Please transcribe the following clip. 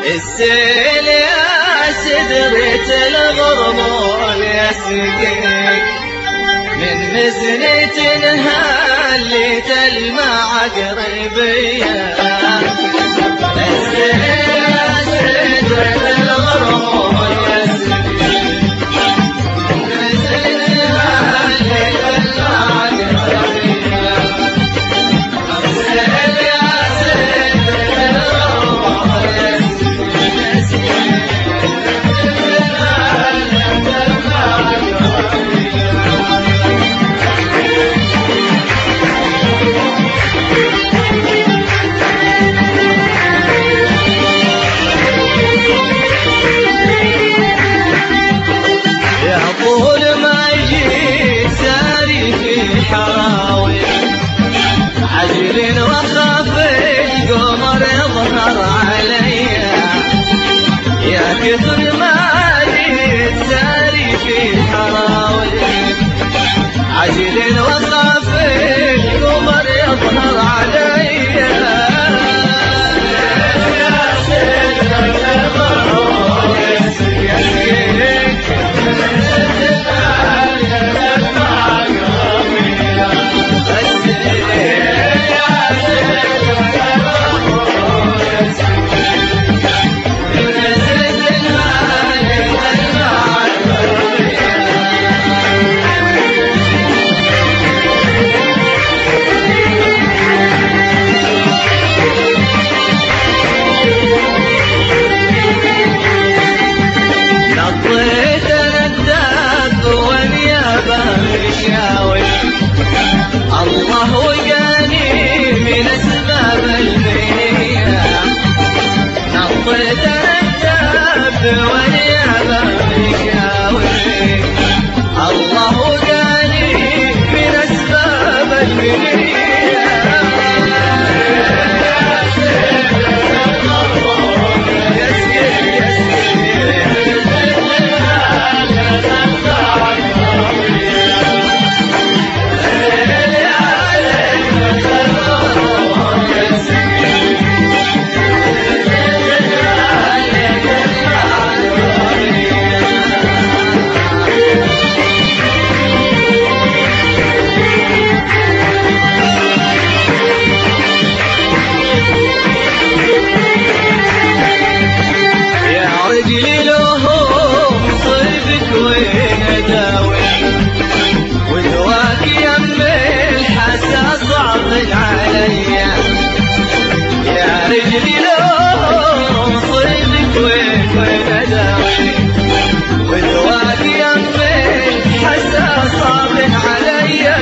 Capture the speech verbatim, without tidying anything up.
السيل يا سدرة الغرمول يسقيك من مزنة هليت الماء قريبية. السيل يا سدرة الغرمول يسقيك من مزنة هليت الماء قريبية. السيل يا سدرة الغرمول عجل وخاف القمر يظهر عليا يا كثر ما جيت ساري في حراوي. عجل وخاف القمر يظهر عليا يا سيدنا الغرور يسقيك الله وقاني من اسباب المنية. نطيت الدب واليابة مشاوي الله وقاني من اسباب المنية. رجلي لهم صيدك وين اداوي ودواك يم الحسا صعب عليا. يا رجلي لهم صيدك وين وين اداوي ودواك يم الحسا صعب عليا.